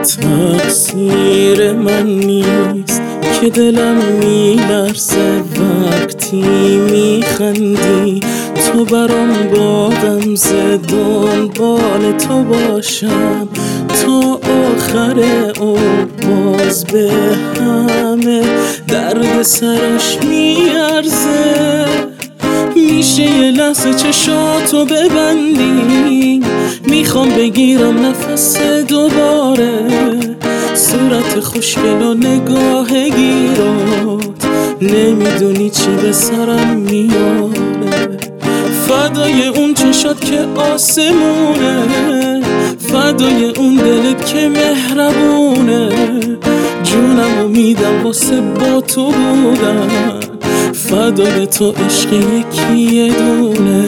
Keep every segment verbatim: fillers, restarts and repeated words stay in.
تقصیر من نیست که دلم میلرزه وقتی میخندی، تو برام با غمزه دنبال تو باشم تا آخر عمر، باز به همه درد سرش میارزه. میشه یه لحظه چشاتو ببندی، میخوام بگیرم نفس دوباره، صورت خوشگل و نگاه گیرات، نمیدونی چی به سرم میاره. فدای اون چشات که آسمونه، فدای اون دلت که مهربونه، جونمو میدم واسه با تو بودن، فدای تو عشق یکی دونه.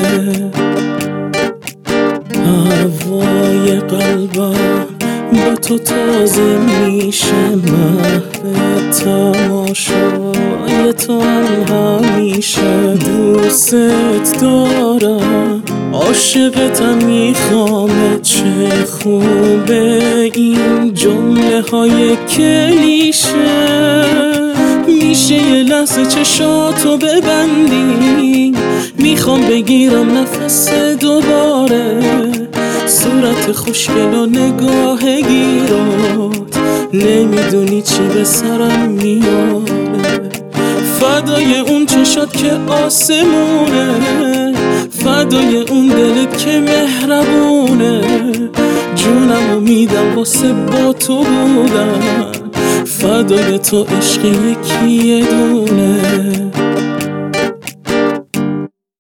هوای قلبم با تو تازه میشه، محو تماشای تو هم همیشه. دوست دارم، عاشقتم، میخوامه، چه خوبه این جمله های کلیشه. میشه یه لحظه چشاتو ببندی، میخوام بگیرم نفس دوباره، صورت خوشگل و نگاه گیرات، نمیدونی چی به سرم میاره. فدای اون چشات که آسمونه، فدای اون دلت که مهربونه، جونمو میدم واسه با تو بودن، فدای تو عشق یکی دونه.